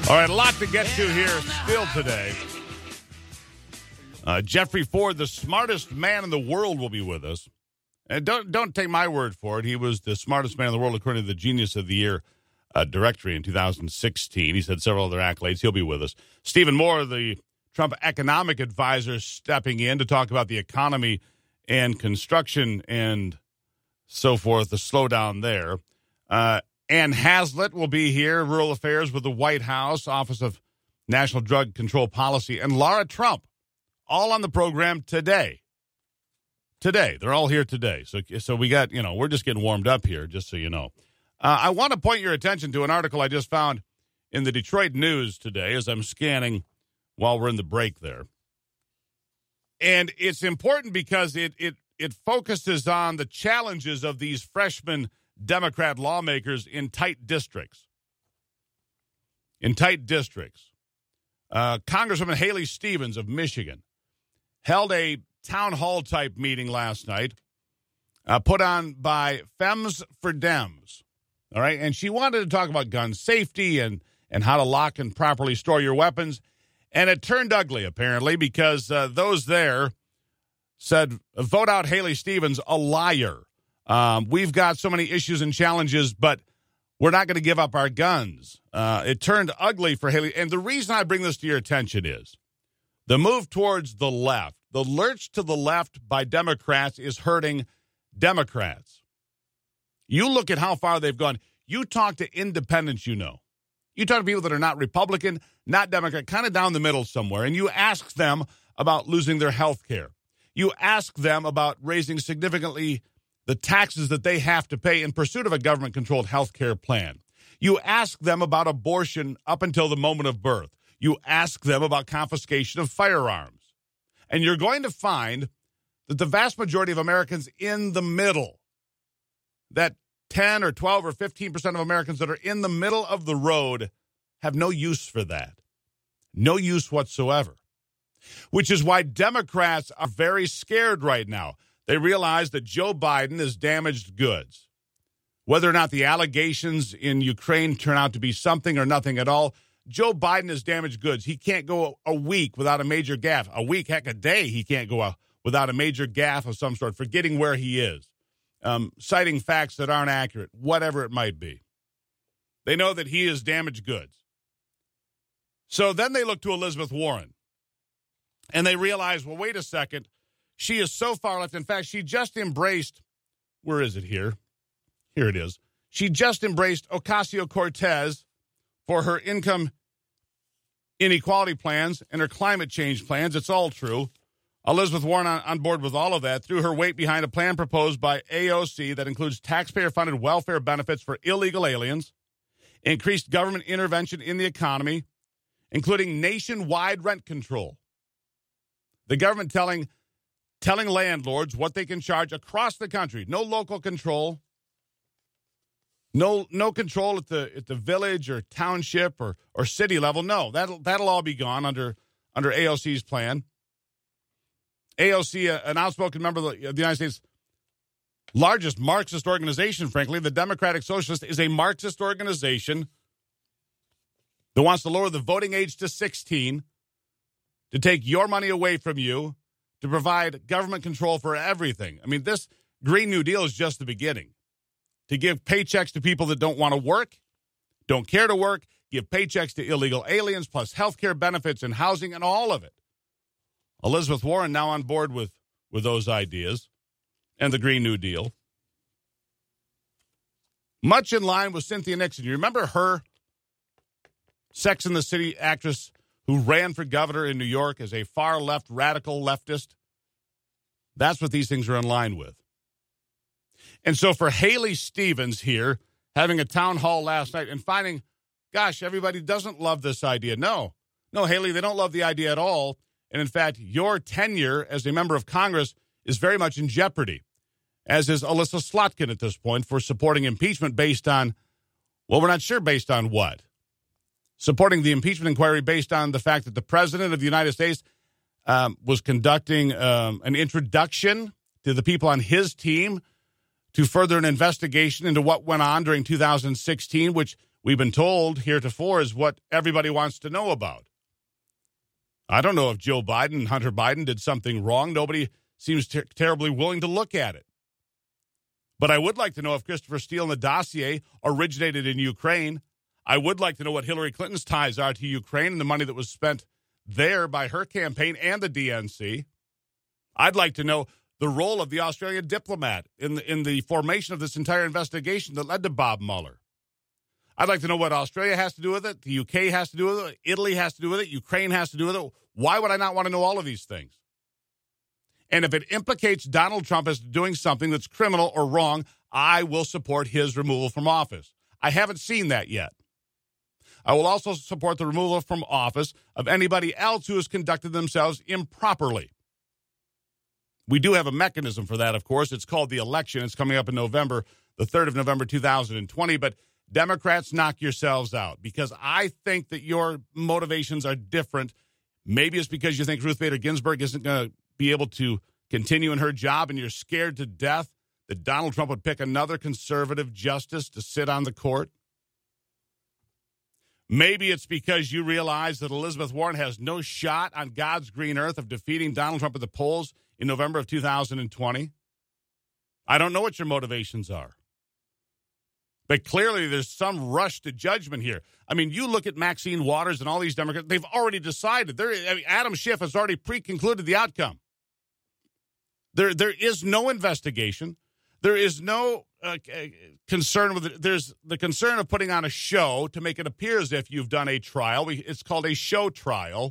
All right, a lot to get to here still today. Jeffrey Ford, the smartest man in the world, will be with us. And don't take my word for it. He was the smartest man in the world according to the Genius of the Year directory in 2016. He's had several other accolades. He'll be with us. Stephen Moore, the Trump economic advisor, stepping in to talk about the economy and construction and so forth, the slowdown there. Ann Haslet will be here, Rural Affairs with the White House, Office of National Drug Control Policy, and Laura Trump, all on the program today. Today. They're all here today. So we got, we're just getting warmed up here, just so you know. I want to point your attention to an article I just found in the Detroit News today as I'm scanning while we're in the break there. And it's important because it focuses on the challenges of these freshman Democrat lawmakers in tight districts. Congresswoman Haley Stevens of Michigan held a town hall type meeting last night, put on by Femmes for Dems. All right. And she wanted to talk about gun safety and how to lock and properly store your weapons. And it turned ugly, apparently, because those there said, vote out Haley Stevens, a liar. We've got so many issues and challenges, but we're not going to give up our guns. It turned ugly for Haley. And the reason I bring this to your attention is the move towards the left, the lurch to the left by Democrats is hurting Democrats. You look at how far they've gone. You talk to independents, You talk to people that are not Republican, not Democrat, kind of down the middle somewhere, and you ask them about losing their health care. You ask them about raising significantly the taxes that they have to pay in pursuit of a government-controlled health care plan. You ask them about abortion up until the moment of birth. You ask them about confiscation of firearms. And you're going to find that the vast majority of Americans in the middle, that 10 or 12 or 15% of Americans that are in the middle of the road, have no use for that. No use whatsoever. Which is why Democrats are very scared right now. They realize that Joe Biden is damaged goods. Whether or not the allegations in Ukraine turn out to be something or nothing at all, Joe Biden is damaged goods. He can't go a week without a major gaffe. A week, heck, a day, he can't go without a major gaffe of some sort, forgetting where he is, citing facts that aren't accurate, whatever it might be. They know that he is damaged goods. So then they look to Elizabeth Warren, and they realize, well, wait a second. She is so far left. In fact, she just embraced, where is it here? Here it is. She just embraced Ocasio-Cortez for her income inequality plans and her climate change plans. It's all true. Elizabeth Warren on board with all of that, threw her weight behind a plan proposed by AOC that includes taxpayer-funded welfare benefits for illegal aliens, increased government intervention in the economy, including nationwide rent control. The government telling landlords what they can charge across the country. No local control. No control at the village or township or city level. No, that'll all be gone under AOC's plan. AOC, an outspoken member of the United States' largest Marxist organization, frankly, the Democratic Socialist, is a Marxist organization that wants to lower the voting age to 16, to take your money away from you, to provide government control for everything. I mean, this Green New Deal is just the beginning. To give paychecks to people that don't want to work, don't care to work, give paychecks to illegal aliens, plus health care benefits and housing and all of it. Elizabeth Warren now on board with those ideas and the Green New Deal. Much in line with Cynthia Nixon. You remember her, Sex and the City actress who ran for governor in New York as a far-left radical leftist? That's what these things are in line with. And so for Haley Stevens here, having a town hall last night and finding, gosh, everybody doesn't love this idea. No, Haley, they don't love the idea at all. And in fact, your tenure as a member of Congress is very much in jeopardy, as is Alyssa Slotkin at this point, for supporting impeachment based on, well, we're not sure based on what. Supporting the impeachment inquiry based on the fact that the president of the United States was conducting an introduction to the people on his team to further an investigation into what went on during 2016, which we've been told heretofore is what everybody wants to know about. I don't know if Joe Biden and Hunter Biden did something wrong. Nobody seems terribly willing to look at it. But I would like to know if Christopher Steele and the dossier originated in Ukraine. I would like to know what Hillary Clinton's ties are to Ukraine and the money that was spent there by her campaign and the DNC. I'd like to know the role of the Australian diplomat in the formation of this entire investigation that led to Bob Mueller. I'd like to know what Australia has to do with it, the UK has to do with it, Italy has to do with it, Ukraine has to do with it. Why would I not want to know all of these things? And if it implicates Donald Trump as doing something that's criminal or wrong, I will support his removal from office. I haven't seen that yet. I will also support the removal from office of anybody else who has conducted themselves improperly. We do have a mechanism for that, of course. It's called the election. It's coming up in November, the 3rd of November, 2020. But Democrats, knock yourselves out, because I think that your motivations are different. Maybe it's because you think Ruth Bader Ginsburg isn't going to be able to continue in her job, and you're scared to death that Donald Trump would pick another conservative justice to sit on the court. Maybe it's because you realize that Elizabeth Warren has no shot on God's green earth of defeating Donald Trump at the polls in November of 2020. I don't know what your motivations are. But clearly there's some rush to judgment here. I mean, you look at Maxine Waters and all these Democrats, they've already decided. Adam Schiff has already pre-concluded the outcome. There is no investigation. There is no concern with it. There's the concern of putting on a show to make it appear as if you've done a trial. It's called a show trial.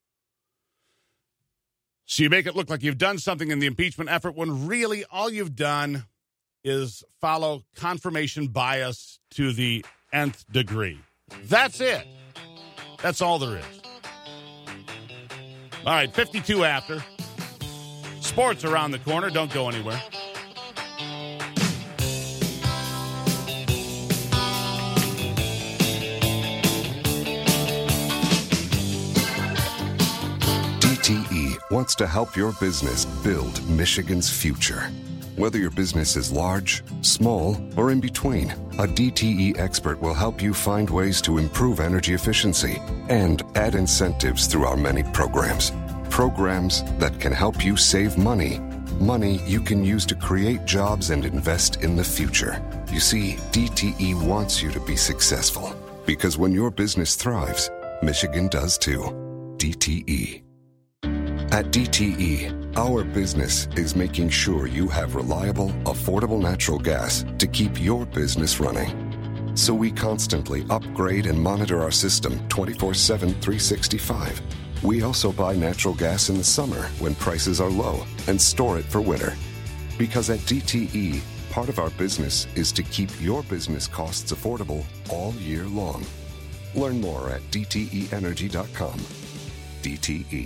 So you make it look like you've done something in the impeachment effort when really all you've done is follow confirmation bias to the nth degree. That's it. That's all there is. All right, 52 after. Sports around the corner. Don't go anywhere. DTE wants to help your business build Michigan's future. Whether your business is large, small, or in between, a DTE expert will help you find ways to improve energy efficiency and add incentives through our many programs. Programs that can help you save money. Money you can use to create jobs and invest in the future. You see, DTE wants you to be successful. Because when your business thrives, Michigan does too. DTE. At DTE, our business is making sure you have reliable, affordable natural gas to keep your business running. So we constantly upgrade and monitor our system 24/7, 365. We also buy natural gas in the summer when prices are low and store it for winter. Because at DTE, part of our business is to keep your business costs affordable all year long. Learn more at dteenergy.com. DTE.